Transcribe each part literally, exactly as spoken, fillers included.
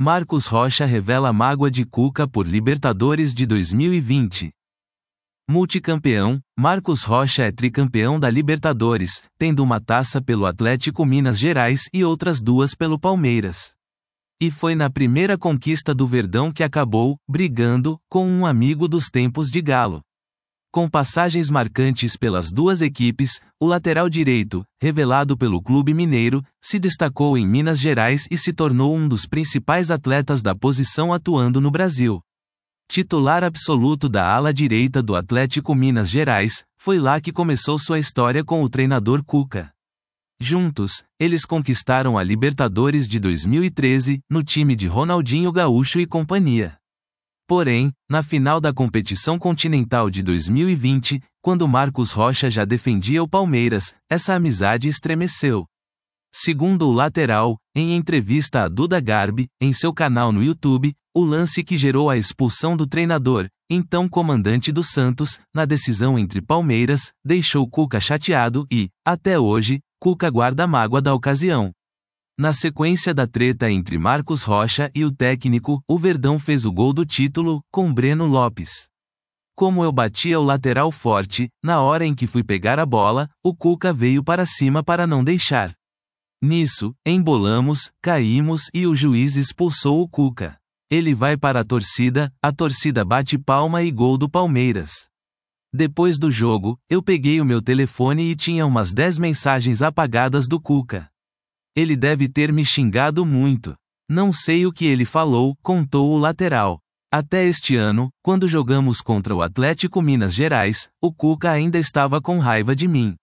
Marcos Rocha revela mágoa de Cuca por Libertadores de dois mil e vinte. Multicampeão, Marcos Rocha é tricampeão da Libertadores, tendo uma taça pelo Atlético Minas Gerais e outras duas pelo Palmeiras. E foi na primeira conquista do Verdão que acabou brigando com um amigo dos tempos de Galo. Com passagens marcantes pelas duas equipes, o lateral direito, revelado pelo Clube Mineiro, se destacou em Minas Gerais e se tornou um dos principais atletas da posição atuando no Brasil. Titular absoluto da ala direita do Atlético Minas Gerais, foi lá que começou sua história com o treinador Cuca. Juntos, eles conquistaram a Libertadores de dois mil e treze, no time de Ronaldinho Gaúcho e companhia. Porém, na final da competição continental de dois mil e vinte, quando Marcos Rocha já defendia o Palmeiras, essa amizade estremeceu. Segundo o lateral, em entrevista a Duda Garbi, em seu canal no YouTube, o lance que gerou a expulsão do treinador, então comandante do Santos, na decisão entre Palmeiras, deixou Cuca chateado e, até hoje, Cuca guarda mágoa da ocasião. Na sequência da treta entre Marcos Rocha e o técnico, o Verdão fez o gol do título, com Breno Lopes. Como eu batia o lateral forte, na hora em que fui pegar a bola, o Cuca veio para cima para não deixar. Nisso, embolamos, caímos e o juiz expulsou o Cuca. Ele vai para a torcida, a torcida bate palma e gol do Palmeiras. Depois do jogo, eu peguei o meu telefone e tinha umas dez mensagens apagadas do Cuca. Ele deve ter me xingado muito. Não sei o que ele falou, contou o lateral. Até este ano, quando jogamos contra o Atlético Minas Gerais, o Cuca ainda estava com raiva de mim.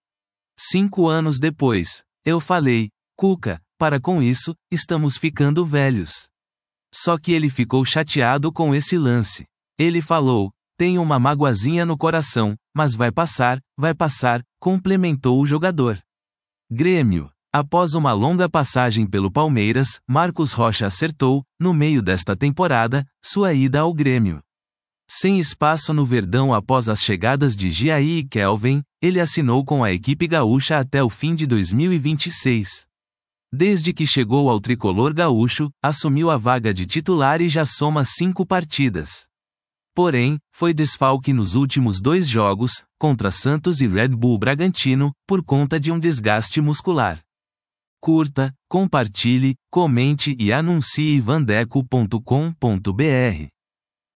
Cinco anos depois, eu falei, Cuca, para com isso, estamos ficando velhos. Só que ele ficou chateado com esse lance. Ele falou, tenho uma magoazinha no coração, mas vai passar, vai passar, complementou o jogador. Grêmio. Após uma longa passagem pelo Palmeiras, Marcos Rocha acertou, no meio desta temporada, sua ida ao Grêmio. Sem espaço no Verdão após as chegadas de Giaí e Kelvin, ele assinou com a equipe gaúcha até o fim de dois mil e vinte e seis. Desde que chegou ao tricolor gaúcho, assumiu a vaga de titular e já soma cinco partidas. Porém, foi desfalque nos últimos dois jogos, contra Santos e Red Bull Bragantino, por conta de um desgaste muscular. Curta, compartilhe, comente e anuncie vandeco ponto com ponto br.